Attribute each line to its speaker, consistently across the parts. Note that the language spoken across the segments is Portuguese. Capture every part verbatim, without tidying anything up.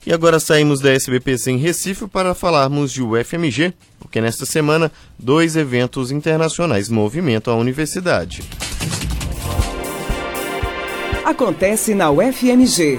Speaker 1: E agora saímos da S B P C em Recife para falarmos de U F M G, porque nesta semana dois eventos internacionais movimentam a universidade.
Speaker 2: Acontece na U F M G.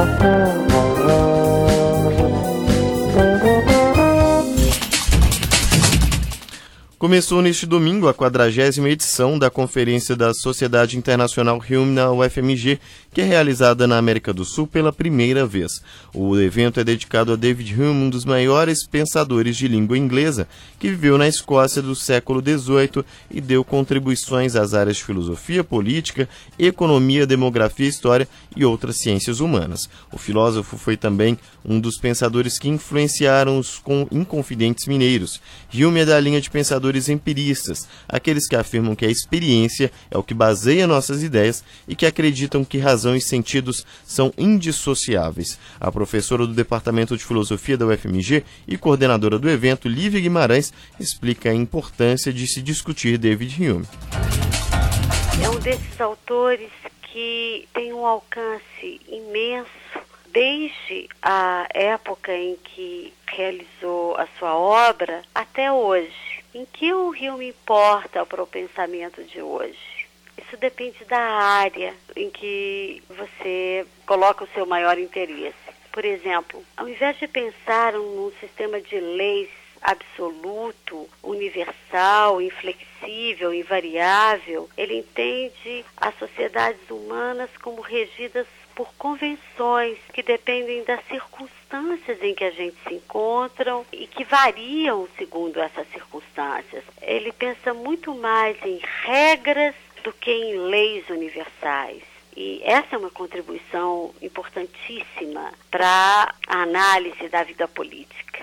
Speaker 1: Começou neste domingo a quadragésima edição da Conferência da Sociedade Internacional Hume na U F M G, que é realizada na América do Sul pela primeira vez. O evento é dedicado a David Hume, um dos maiores pensadores de língua inglesa, que viveu na Escócia do século dezoito e deu contribuições às áreas de filosofia, política, economia, demografia, história e outras ciências humanas. O filósofo foi também um dos pensadores que influenciaram os inconfidentes mineiros. Hume é da linha de pensadores empiristas, aqueles que afirmam que a experiência é o que baseia nossas ideias e que acreditam que razão e sentidos são indissociáveis. A professora do Departamento de Filosofia da U F M G e coordenadora do evento, Lívia Guimarães, explica a importância de se discutir David Hume.
Speaker 3: É um desses autores que tem um alcance imenso desde a época em que realizou a sua obra até hoje. Em que o Hume importa para o pensamento de hoje? Isso depende da área em que você coloca o seu maior interesse. Por exemplo, ao invés de pensar num sistema de leis absoluto, universal, inflexível, invariável, ele entende as sociedades humanas como regidas por convenções que dependem das circunstâncias em que a gente se encontra e que variam segundo essas circunstâncias. Ele pensa muito mais em regras do que em leis universais. E essa é uma contribuição importantíssima para a análise da vida política.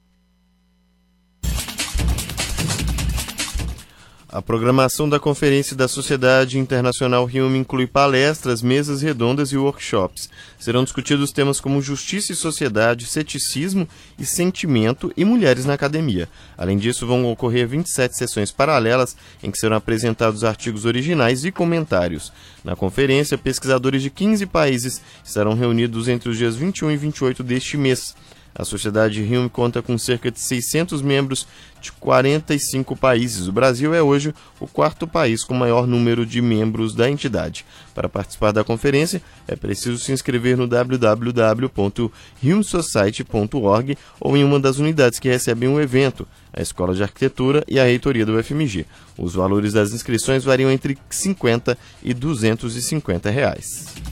Speaker 1: A programação da Conferência da Sociedade Internacional Hume inclui palestras, mesas redondas e workshops. Serão discutidos temas como justiça e sociedade, ceticismo e sentimento e mulheres na academia. Além disso, vão ocorrer vinte e sete sessões paralelas em que serão apresentados artigos originais e comentários. Na conferência, pesquisadores de quinze países estarão reunidos entre os dias vinte e um e vinte e oito deste mês. A Sociedade Hume conta com cerca de seiscentos membros de quarenta e cinco países. O Brasil é hoje o quarto país com maior número de membros da entidade. Para participar da conferência, é preciso se inscrever no w w w ponto hume society ponto org ou em uma das unidades que recebem o evento, a Escola de Arquitetura e a Reitoria do U F M G. Os valores das inscrições variam entre cinquenta e duzentos e cinquenta reais.